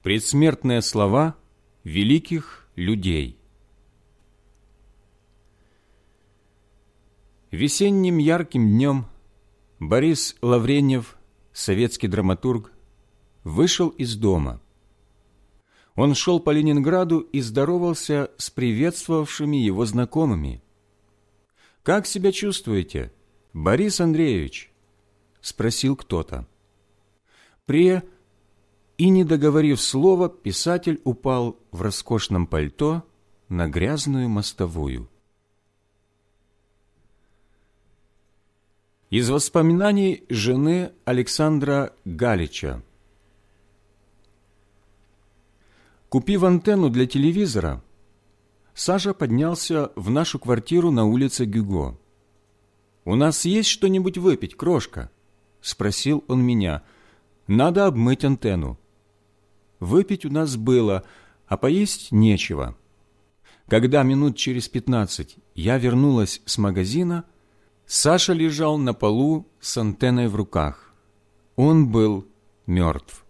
Предсмертные слова великих людей. Весенним ярким днем Борис Лавреньев, советский драматург, вышел из дома. Он шел по Ленинграду и здоровался с приветствовавшими его знакомыми. «Как себя чувствуете, Борис Андреевич?» – спросил кто-то. И, не договорив слова, писатель упал в роскошном пальто на грязную мостовую. Из воспоминаний жены Александра Галича. Купив антенну для телевизора, Саша поднялся в нашу квартиру на улице Гюго. «У нас есть что-нибудь выпить, крошка?» – спросил он меня. «Надо обмыть антенну». Выпить у нас было, а поесть нечего. Когда минут через 15 я вернулась с магазина, Саша лежал на полу с антенной в руках. Он был мертв.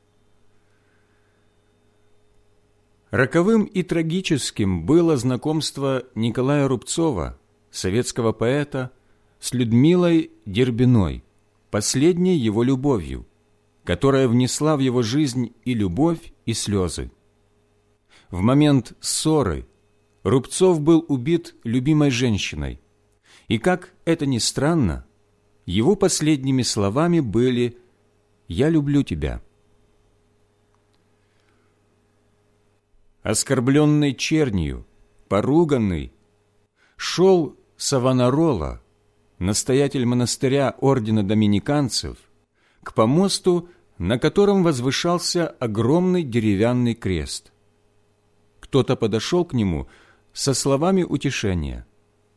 Роковым и трагическим было знакомство Николая Рубцова, советского поэта, с Людмилой Дербиной, последней его любовью, которая внесла в его жизнь и любовь, и слезы. В момент ссоры Рубцов был убит любимой женщиной, и, как это ни странно, его последними словами были «Я люблю тебя». Оскорбленный чернью, поруганный, шел Савонарола, настоятель монастыря ордена доминиканцев, к помосту, на котором возвышался огромный деревянный крест. Кто-то подошел к нему со словами утешения.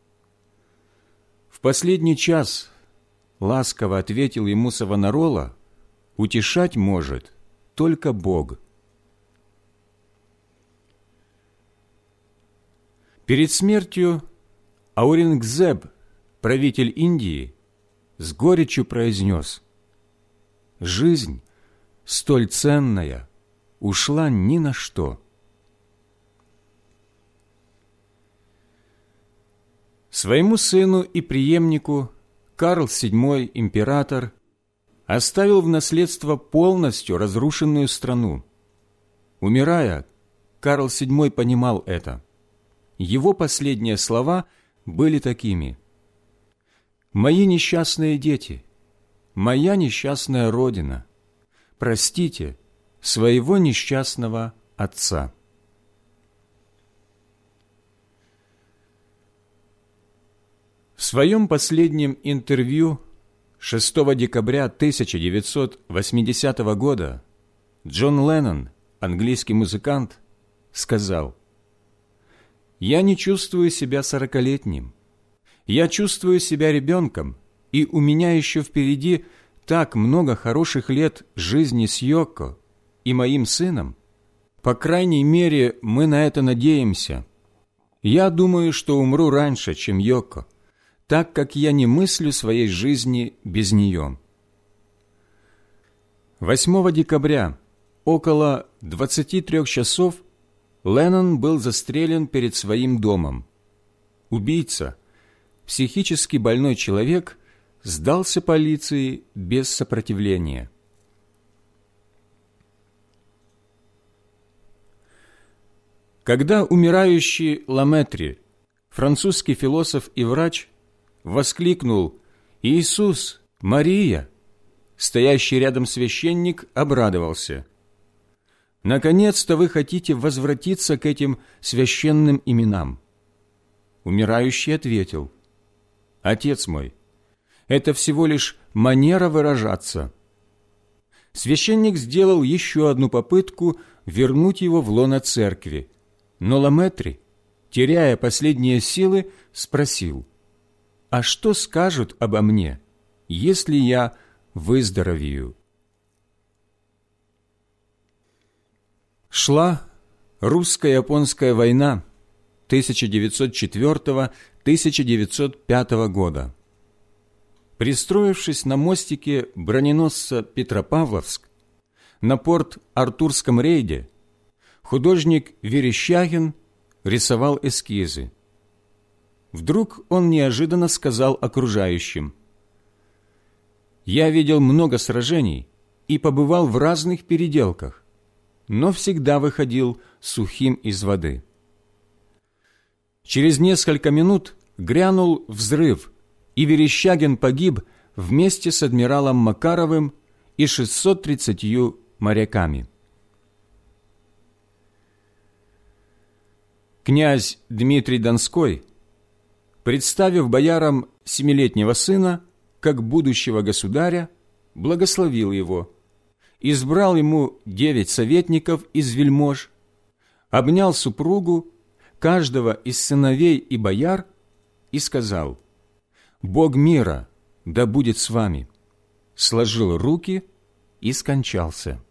В последний час, ласково ответил ему Савонарола, утешать может только Бог. Перед смертью Аурингзеб, правитель Индии, с горечью произнес: «Жизнь, столь ценная, ушла ни на что». Своему сыну и преемнику Карл VII, император, оставил в наследство полностью разрушенную страну. Умирая, Карл VII понимал это. Его последние слова были такими: «Мои несчастные дети, моя несчастная родина, простите своего несчастного отца». В своем последнем интервью 6 декабря 1980 года Джон Леннон, английский музыкант, сказал: «Я не чувствую себя 40-летним. Я чувствую себя ребенком, и у меня еще впереди так много хороших лет жизни с Йоко и моим сыном. По крайней мере, мы на это надеемся. Я думаю, что умру раньше, чем Йоко, так как я не мыслю своей жизни без нее». 8 декабря около 23 часов Леннон был застрелен перед своим домом. Убийца, психически больной человек, сдался полиции без сопротивления. Когда умирающий Ламетри, французский философ и врач, воскликнул: «Иисус! Мария!», стоящий рядом священник обрадовался: «Наконец-то вы хотите возвратиться к этим священным именам». Умирающий ответил: «Отец мой, это всего лишь манера выражаться». Священник сделал еще одну попытку вернуть его в лоно церкви, но Ламетри, теряя последние силы, спросил: «А что скажут обо мне, если я выздоровею?» Шла русско-японская война 1904-1905 года. Пристроившись на мостике броненосца «Петропавловск», на Порт-Артурском рейде художник Верещагин рисовал эскизы. Вдруг он неожиданно сказал окружающим: «Я видел много сражений и побывал в разных переделках, но всегда выходил сухим из воды». Через несколько минут грянул взрыв, и Верещагин погиб вместе с адмиралом Макаровым и 630 моряками. Князь Дмитрий Донской, представив боярам 7-летнего сына как будущего государя, благословил его, избрал ему 9 советников из вельмож, обнял супругу, каждого из сыновей и бояр, и сказал: «Бог мира да будет с вами», сложил руки и скончался.